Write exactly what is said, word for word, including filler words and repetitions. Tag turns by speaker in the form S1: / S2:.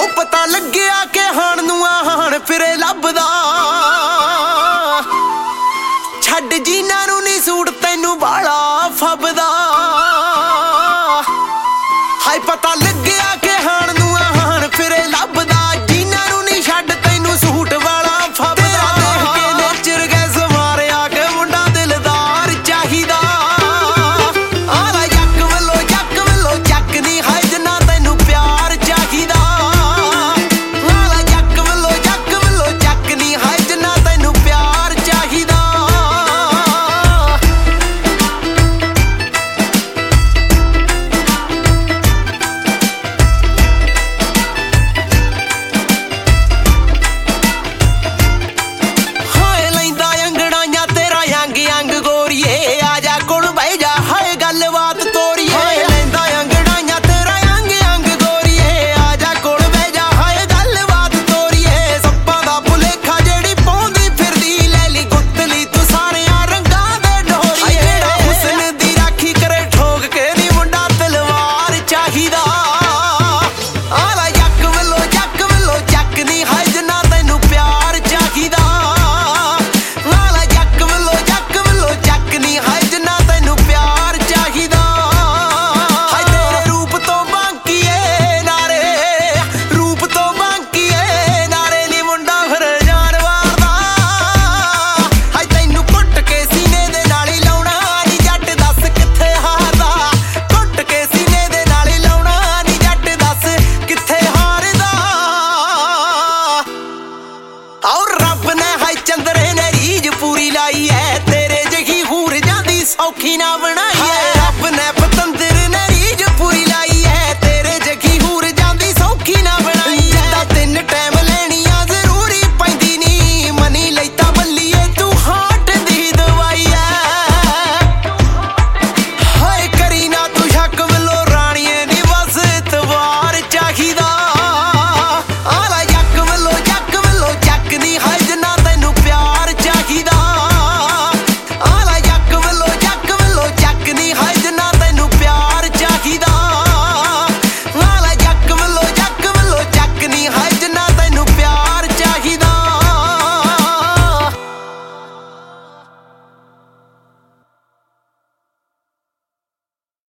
S1: ਉਹ ਪਤਾ ਲੱਗਿਆ ਕਿ ਹਾਣ ਨੂੰ ਆਹਣ ਫਿਰੇ ਲੱਭਦਾ ਛੱਡ ਜੀਨਾਂ ਨੂੰ ਨੀ ਸੂਟ ਤੈਨੂੰ ਬਾਲਾ ਫੱਬਦਾ ਹਾਏ ਪਤਾ ਲੱਗਿਆ ਕਿ ਹਾਣ ਨੂੰ ਆਹਣ ਫਿਰੇ ਲੱਭਦਾ ਜੀਨਾਂ ਨੂੰ ਨੀ ਛੱਡ ਤੈਨੂੰ ਸੂਟ ਵਾਲਾ ਫੱਬਦਾ ਦੇਖ ਕੇ ਨੇਚਰ ਗੈ ਸਮਾਰਿਆ ਕਿ ਮੁੰਡਾ ਦਿਲਦਾਰ ਚਾਹੀਦਾ ਆਲਾ ਯੱਕ ਵੱਲੋਂ ਯੱਕ ਵੱਲੋਂ ਚੱਕ ਨੀ ਹਾਏ ਜਿੰਨਾ ਤੈਨੂੰ ਪਿਆਰ ਚਾਹੀਦਾ ਆਲਾ ਯੱਕ ਵੱਲੋਂ ਯੱਕ ਵੱਲੋਂ ਚੱਕ ਨੀ ਹਾਏ ਜਿੰਨਾ ਤੈਨੂੰ ਪਿਆਰ ਚਾਹੀਦਾ ਔਖੀ ਨਾ ਬਣਾ